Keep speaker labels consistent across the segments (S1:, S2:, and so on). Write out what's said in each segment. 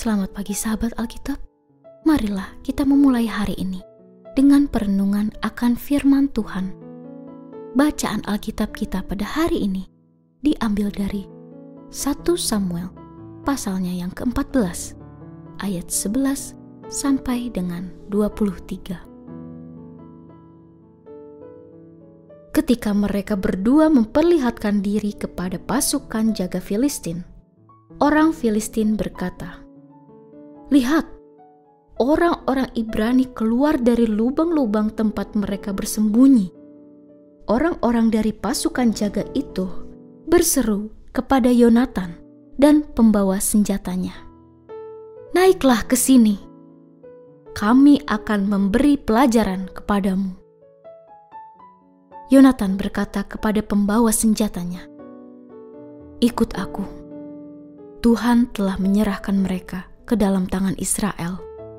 S1: Selamat pagi sahabat Alkitab. Marilah kita memulai hari ini dengan perenungan akan firman Tuhan. Bacaan Alkitab kita pada hari ini diambil dari 1 Samuel pasalnya yang ke-14 ayat 11 sampai dengan 23. Ketika mereka berdua memperlihatkan diri kepada pasukan jaga Filistin, orang Filistin berkata, "Lihat, orang-orang Ibrani keluar dari lubang-lubang tempat mereka bersembunyi." Orang-orang dari pasukan jaga itu berseru kepada Yonatan dan pembawa senjatanya, "Naiklah ke sini, kami akan memberi pelajaran kepadamu." Yonatan berkata kepada pembawa senjatanya, "Ikut aku. Tuhan telah menyerahkan mereka ke dalam tangan Israel."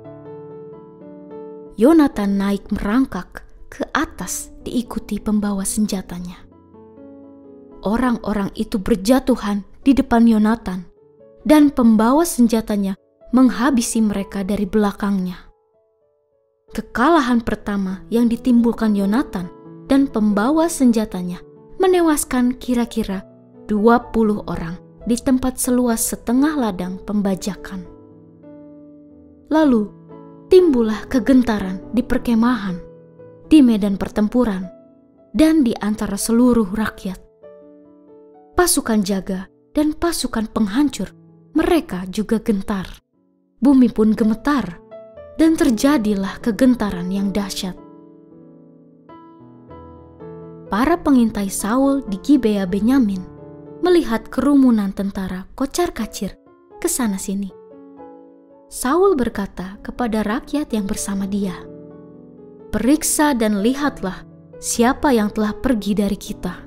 S1: Yonatan naik merangkak ke atas diikuti pembawa senjatanya. Orang-orang itu berjatuhan di depan Yonatan dan pembawa senjatanya menghabisi mereka dari belakangnya. Kekalahan pertama yang ditimbulkan Yonatan dan pembawa senjatanya menewaskan kira-kira 20 orang di tempat seluas setengah ladang pembajakan. Lalu timbullah kegentaran di perkemahan, di medan pertempuran, dan di antara seluruh rakyat. Pasukan jaga dan pasukan penghancur, mereka juga gentar. Bumi pun gemetar, dan terjadilah kegentaran yang dahsyat. Para pengintai Saul di Gibea Benyamin melihat kerumunan tentara kocar-kacir ke sana sini. Saul berkata kepada rakyat yang bersama dia, "Periksa dan lihatlah siapa yang telah pergi dari kita."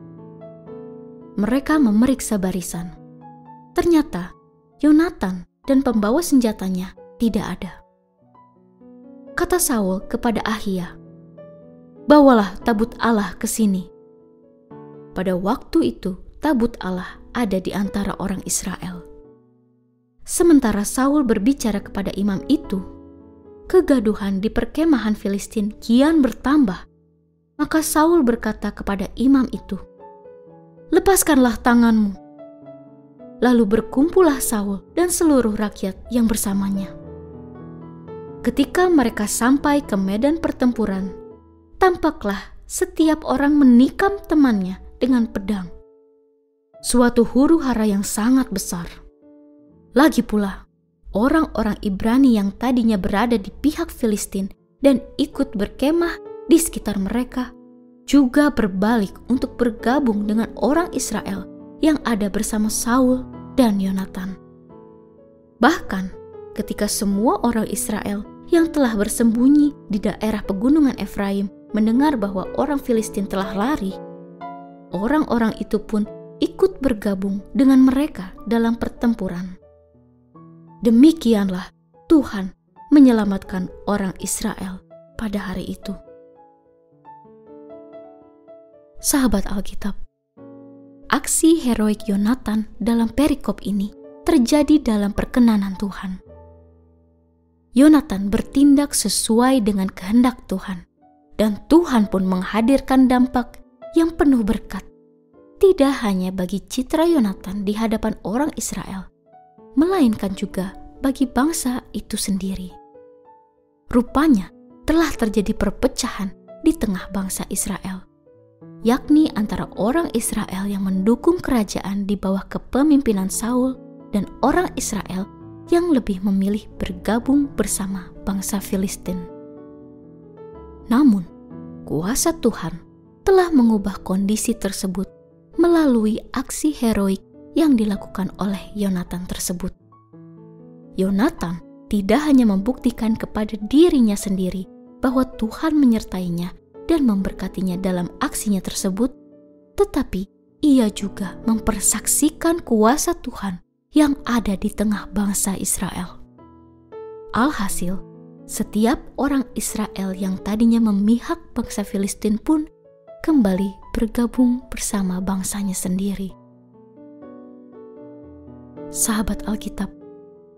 S1: Mereka memeriksa barisan. Ternyata Yonatan dan pembawa senjatanya tidak ada. Kata Saul kepada Ahia, "Bawalah tabut Allah ke sini." Pada waktu itu tabut Allah ada di antara orang Israel. Sementara Saul berbicara kepada imam itu, kegaduhan di perkemahan Filistin kian bertambah. Maka Saul berkata kepada imam itu, "Lepaskanlah tanganmu." Lalu berkumpullah Saul dan seluruh rakyat yang bersamanya. Ketika mereka sampai ke medan pertempuran, tampaklah setiap orang menikam temannya dengan pedang. Suatu huru-hara yang sangat besar. Lagi pula, orang-orang Ibrani yang tadinya berada di pihak Filistin dan ikut berkemah di sekitar mereka juga berbalik untuk bergabung dengan orang Israel yang ada bersama Saul dan Yonatan. Bahkan ketika semua orang Israel yang telah bersembunyi di daerah pegunungan Efraim mendengar bahwa orang Filistin telah lari, orang-orang itu pun ikut bergabung dengan mereka dalam pertempuran. Demikianlah Tuhan menyelamatkan orang Israel pada hari itu. Sahabat Alkitab, aksi heroik Yonatan dalam perikop ini terjadi dalam perkenanan Tuhan. Yonatan bertindak sesuai dengan kehendak Tuhan, dan Tuhan pun menghadirkan dampak yang penuh berkat, tidak hanya bagi citra Yonatan di hadapan orang Israel, melainkan juga bagi bangsa itu sendiri. Rupanya telah terjadi perpecahan di tengah bangsa Israel, yakni antara orang Israel yang mendukung kerajaan di bawah kepemimpinan Saul dan orang Israel yang lebih memilih bergabung bersama bangsa Filistin. Namun, kuasa Tuhan telah mengubah kondisi tersebut melalui aksi heroik yang dilakukan oleh Yonatan tersebut. Yonatan tidak hanya membuktikan kepada dirinya sendiri bahwa Tuhan menyertainya dan memberkatinya dalam aksinya tersebut, tetapi ia juga mempersaksikan kuasa Tuhan yang ada di tengah bangsa Israel. Alhasil, setiap orang Israel yang tadinya memihak bangsa Filistin pun kembali bergabung bersama bangsanya sendiri. Sahabat Alkitab,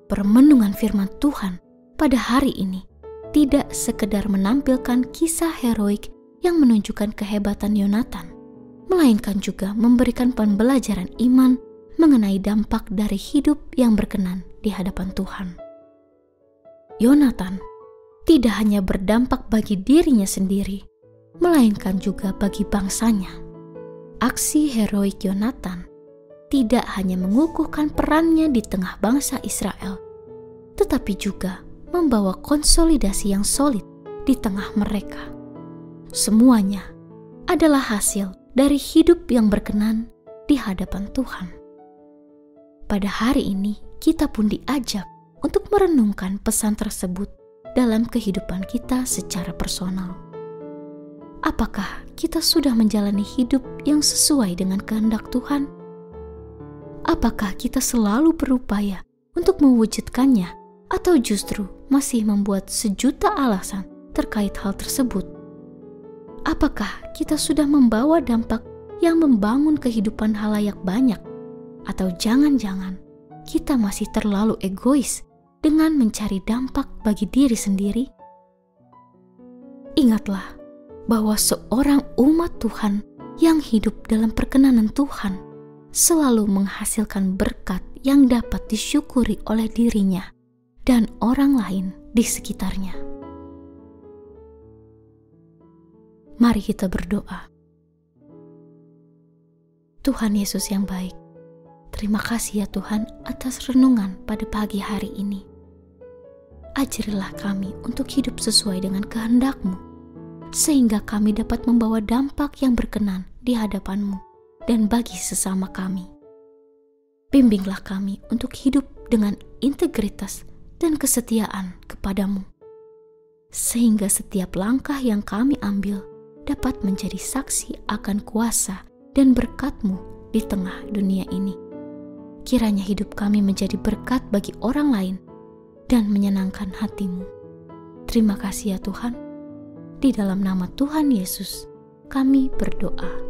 S1: Permenungan firman Tuhan pada hari ini tidak sekedar menampilkan kisah heroik yang menunjukkan kehebatan Yonatan, melainkan juga memberikan pembelajaran iman mengenai dampak dari hidup yang berkenan di hadapan Tuhan. Yonatan tidak hanya berdampak bagi dirinya sendiri, melainkan juga bagi bangsanya. Aksi heroik Yonatan tidak hanya mengukuhkan perannya di tengah bangsa Israel, tetapi juga membawa konsolidasi yang solid di tengah mereka. Semuanya adalah hasil dari hidup yang berkenan di hadapan Tuhan. Pada hari ini, kita pun diajak untuk merenungkan pesan tersebut dalam kehidupan kita secara personal. Apakah kita sudah menjalani hidup yang sesuai dengan kehendak Tuhan? Apakah kita selalu berupaya untuk mewujudkannya, atau justru masih membuat sejuta alasan terkait hal tersebut? Apakah kita sudah membawa dampak yang membangun kehidupan halayak banyak, atau jangan-jangan kita masih terlalu egois dengan mencari dampak bagi diri sendiri? Ingatlah bahwa seorang umat Tuhan yang hidup dalam perkenanan Tuhan selalu menghasilkan berkat yang dapat disyukuri oleh dirinya dan orang lain di sekitarnya. Mari kita berdoa. Tuhan Yesus yang baik, terima kasih ya Tuhan atas renungan pada pagi hari ini. Ajarilah kami untuk hidup sesuai dengan kehendak-Mu, sehingga kami dapat membawa dampak yang berkenan di hadapan-Mu dan bagi sesama kami. Bimbinglah kami untuk hidup dengan integritas dan kesetiaan kepada-Mu, sehingga setiap langkah yang kami ambil dapat menjadi saksi akan kuasa dan berkat-Mu di tengah dunia ini. Kiranya hidup kami menjadi berkat bagi orang lain dan menyenangkan hati-Mu. Terima kasih ya Tuhan. Di dalam nama Tuhan Yesus, kami berdoa.